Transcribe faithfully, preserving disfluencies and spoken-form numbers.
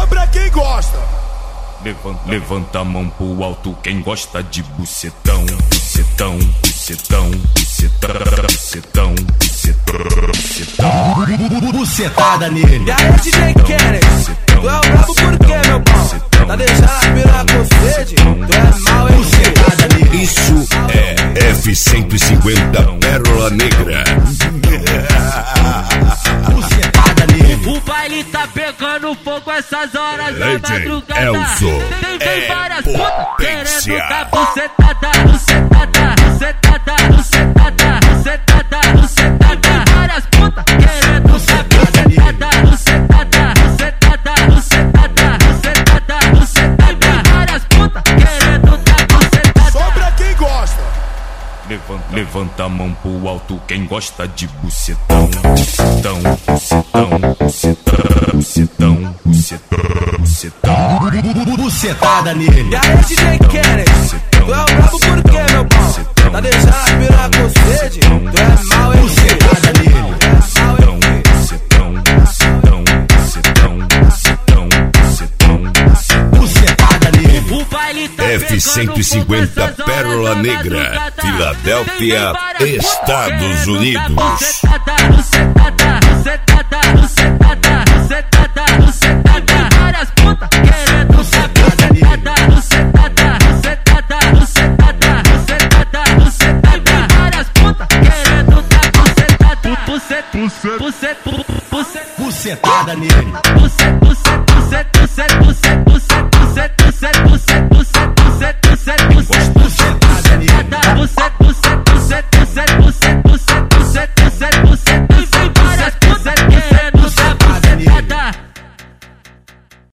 pra quem gosta. Levanta, levanta a mão pro alto quem gosta de bucetão, bucetão, bucetão, bucetão, bucetão, bucetão, bucetão. Bucetada nele. E aí, D J Kennedy, tu é o brabo por quê, meu pau? Tá deixando a piranha com sede? Tu é mal, hein? Bucetada nele. Isso é F cento e cinquenta Pérola Negra. Bucetada nele. O baile tá pegando fogo essas horas da Legend madrugada. Elzo Tem, tem é várias putas potência. querendo dar bucetada, bucetada, bucetada, bucetada, bucetada, bucetada. Tem várias putas querendo dar bucetada, bucetada, bucetada, bucetada, bucetada, bucetada. Tem várias putas querendo dar bucetada. Só pra quem gosta. Levanta, levanta a mão pro alto quem gosta de bucetão, bucetão, bucetão, bucetão, bucetão, bucetão, bucetão. Bucetada nele. E aí, D J Kennedy, tu é o brabo por quê, meu pau? Tá deixando a piranha com sede? Tu é mal, hein? Bucetada nele. Bucetão, bucetão, bucetão, bucetão, bucetão, bucetão. Bucetada nele. O baile tá F cento e cinquenta Pérola Negra, Filadélfia, Estados Unidos. Bucetada, bucetada, bucetada, bucetada, bucetada, bucetada. Várias putas querendo bucetada, bucetada, bucetada, bucetada, bucetada, bucetada, bucetada. Várias putas querendo dar bucetada, bucet, bucet, bucet, bucet, Bucetada nele. bucet, bucet.